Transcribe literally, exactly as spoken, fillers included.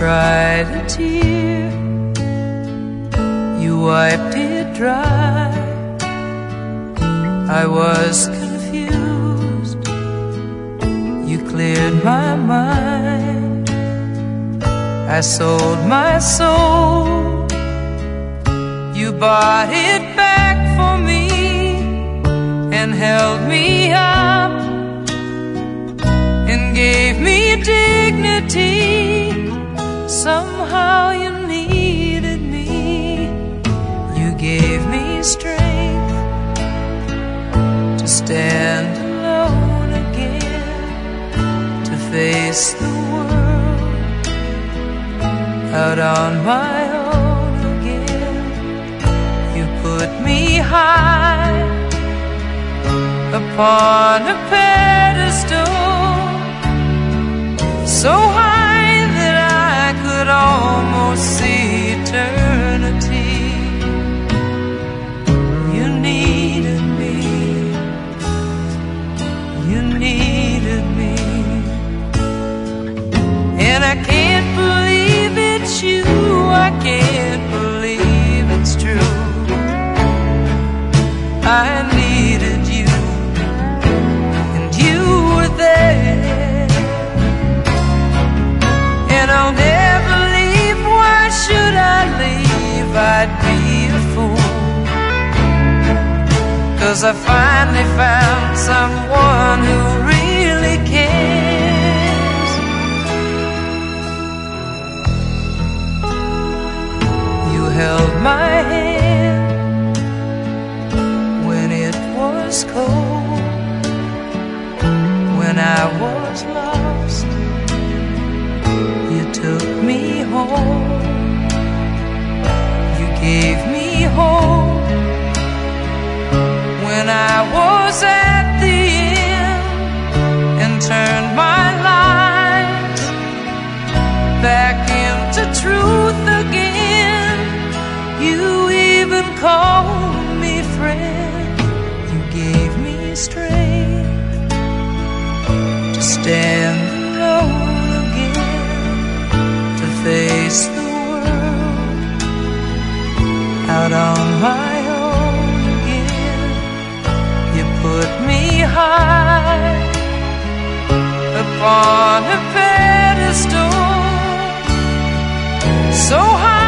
cried a tear, you wiped it dry. I was confused, you cleared my mind. I sold my soul, you bought it back for me and held me up and gave me dignity. Somehow you needed me, you gave me strength to stand alone again, to face the world out on my own again. You put me high upon a pedestal, so high that I could almost see eternity. You needed me, you needed me, and I can't believe it's you, I can't believe it's true. I needed you, and you were there, and I'll never leave. Why should I leave? I'd be a fool, 'cause I finally found someone who really cares. You held my hand when it was cold, when I was lost. You took me home, you gave me hope when I was at the end, and turned my life back into truth again. You even called me friend, you gave me strength to stand alone again, to face the world out on my own again. You put me high upon a pedestal, so high